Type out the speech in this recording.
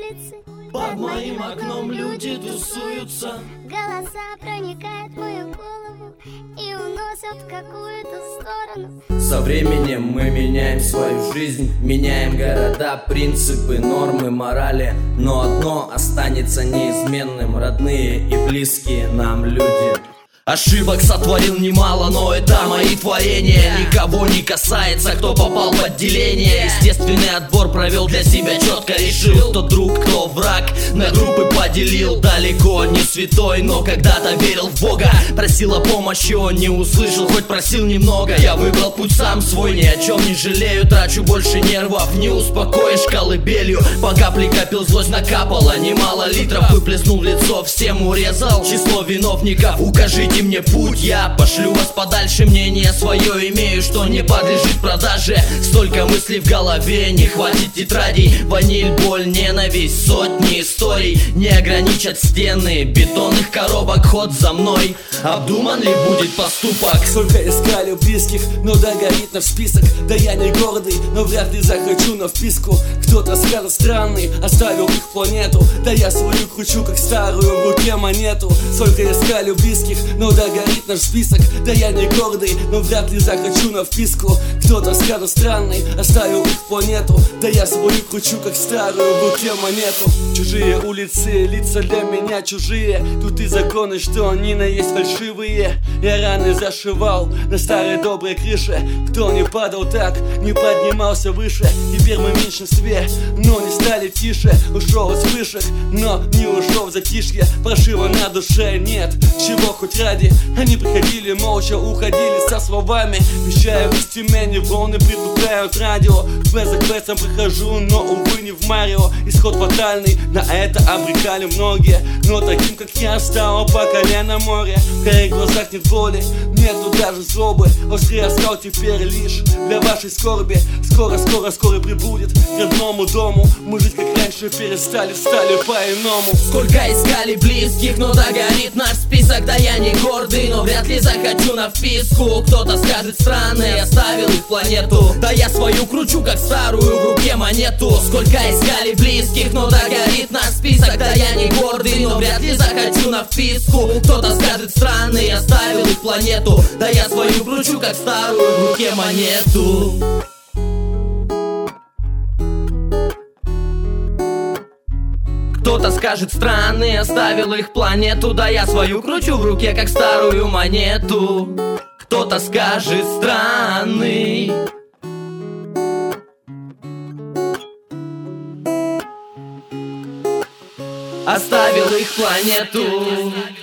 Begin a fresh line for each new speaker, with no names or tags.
улицы,
под моим окном люди тусуются.
голоса проникают в мою голову и уносят в какую-то сторону.
Со временем мы меняем свою жизнь, меняем города, принципы, нормы, морали. Но одно останется неизменным: родные и близкие нам люди. Ошибок сотворил немало, но это мои творения. Никого не касается, кто попал в отделение. Естественный отбор провел для себя, четко решил, кто друг, кто враг. На группы поделил, далеко не святой, но когда-то верил в Бога. Просил о помощи, он не услышал, хоть просил немного. Я выбрал путь сам свой, ни о чем не жалею. Трачу больше нервов, не успокоишь колыбелью. По капле копил, злость накапала, немало литров выплеснул в лицо, всем урезал число виновников. Укажите мне путь, я пошлю вас подальше. Мнение свое имею, что не подлежит продаже. Столько мыслей в голове, не хватит тетрадей. Ваниль, боль, ненависть, сотни историй не ограничат стены бетонных коробок. Ход за мной, обдуман ли будет поступок?
Сколько искали близких, но догорит наш список. Да я не гордый, но вряд ли захочу на вписку. Кто-то скажет странный, оставил их планету. Да я свою кручу, как старую в руке монету. Сколько искали близких, но догорит наш список. Да я не гордый, но вряд ли захочу на вписку. Кто-то скажет странный, оставил их планету. Да я свою кручу, как старую в руке монету. Чужие улицы, лица для меня чужие. Тут и законы, что они на есть фальшивые. Я раны зашивал на старой доброй крыше. Кто не падал так, не поднимался выше. Теперь мы в меньшинстве, но не стали тише. Ушел из высших, но не ушел в затишье. Прошива на душе нет, чего хоть ради. Они приходили молча, уходили со словами. Вещаю из Тюмени, волны притупляют радио. Квест за квестом прохожу, но увы не в Марио. Исход фатальный, на это обрекали многие. Но таким как я стало по колено море. В карих глазах нет боли, нету даже злобы. Острый оскал теперь лишь для вашей скорби. Скоро прибудет к родному дому. Мы жить как раньше перестали, стали по-иному.
Сколько искали близких, но догорит наш список. Да я не гордый, но вряд ли захочу на вписку. Кто-то скажет странный, оставил их планету. Да я свою кручу, как старую в руке монету. Сколько искали близких, но догорит наш список. Да я не гордый, но вряд ли захочу на вписку. Кто-то скажет странный, оставил их планету. Да я свою кручу, как старую в руке монету. Кто-то скажет странный, оставил их планету. Да я свою кручу в руке, как старую монету. Кто-то скажет странный, оставил их планету.